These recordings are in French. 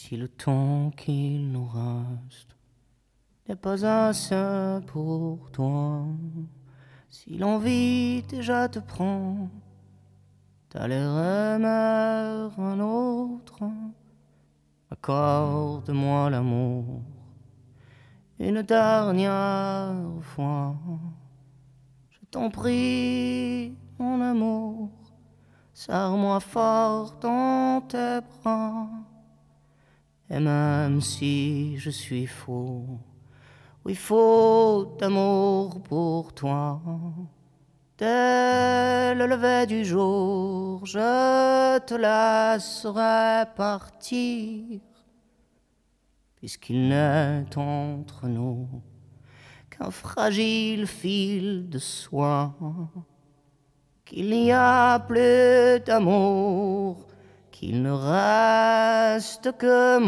Si le temps qu'il nous reste n'est pas assez pour toi, si l'envie déjà te prend d'aller aimer un autre, accorde-moi l'amour une dernière fois. Je t'en prie, mon amour, serre-moi fort dans tes bras. Et même si je suis fou, oui, fou d'amour pour toi, dès le lever du jour, je te laisserai partir, puisqu'il n'est entre nous qu'un fragile fil de soie, qu'il n'y a plus d'amour, qu'il ne reste que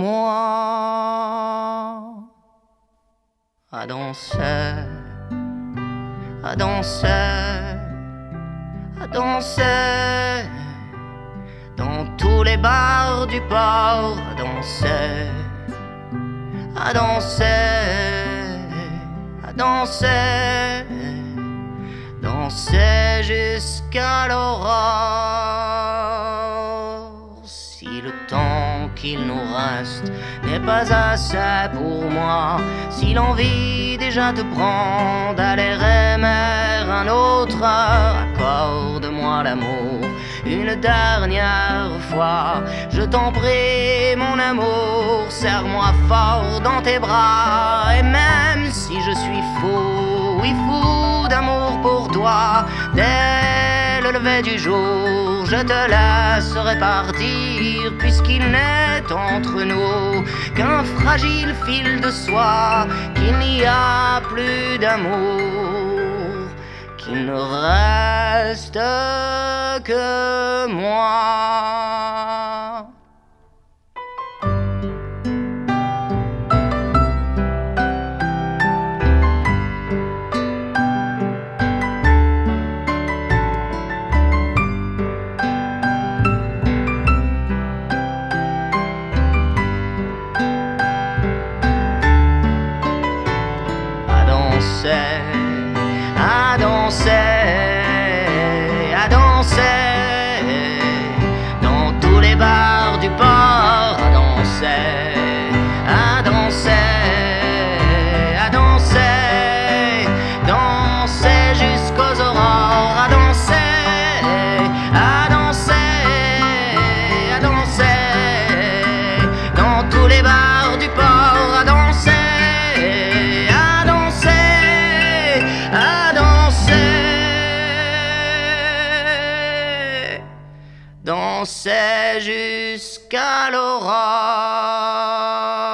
moi. À danser, à danser, à danser, dans tous les bars du port, à danser, à danser, à danser, danser jusqu'à l'aurore. Si le temps qu'il nous reste n'est pas assez pour moi, si l'envie déjà te prend d'aller aimer un autre, accorde-moi l'amour une dernière fois. Je t'en prie, mon amour, serre-moi fort dans tes bras. Et même si je suis fou, oui, fou d'amour pour toi, dès le lever du jour, je te laisserai partir, puisqu'il n'est entre nous qu'un fragile fil de soie, qu'il n'y a plus d'amour, qu'il ne reste que moi. À danser, à danser, dans tous les bars du port, à danser, à danser, à danser, danser jusqu'aux aurores, à danser, à danser, à danser, dans tous les bars du port, à danser. Danser jusqu'à l'aurore.